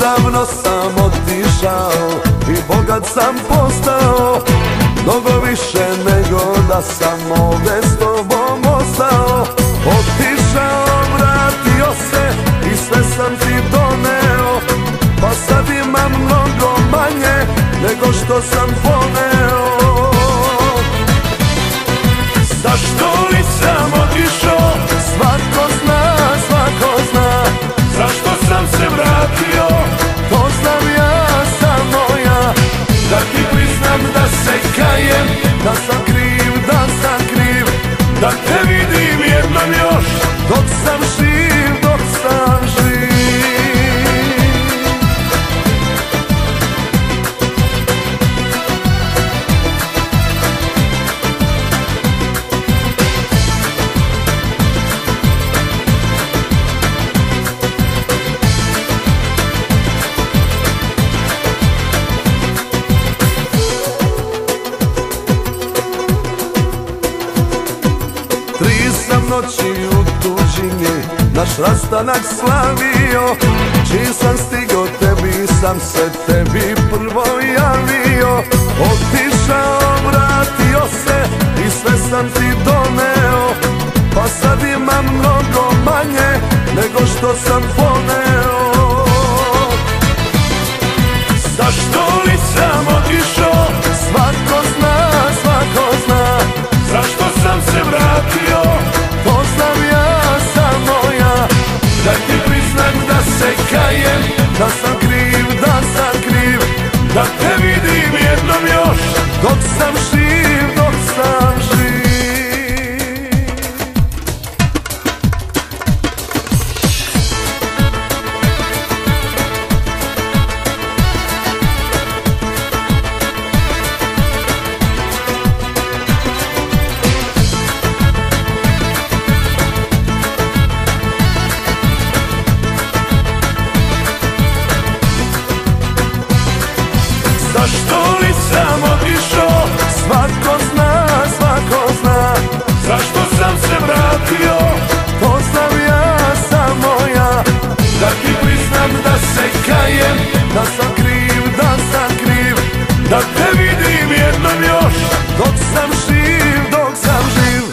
Odavno sam otišao i bogat sam postao, mnogo više nego da sam ovdje s tobom ostao. Otišao, vratio se i sve sam ti doneo, pa sad imam mnogo manje nego što sam poneo. Zašto li sam otišao? Svako zna, svako zna. Zašto sam se vratio? To znam ja, samo ja. Da ti priznam da se kajem, da sam kriv, da sam kriv. Da te vidim jednom još, dok sam živ, dok sam živ. Sam noći u tuđini naš rastanak slavio, čim sam stigo tebi sam se tebi prvo javio. Otišao, vratio se i sve sam ti doneo, pa sad imam mnogo manje nego što sam poneo. Zašto li sam otišao? Svako zna, svako zna. Zašto sam se vratio? To znam ja, samo ja. Da ti priznam da se kajem, da sam kriv, da sam kriv. Da te vidim jednom još, dok sam živ, dok sam živ. Zašto li sam otišao? Svako zna, svako zna. Zašto sam se vratio? To znam ja, samo ja. Da ti priznam da se kajem, da sam kriv, da sam kriv. Da te vidim jednom još, dok sam živ, dok sam živ.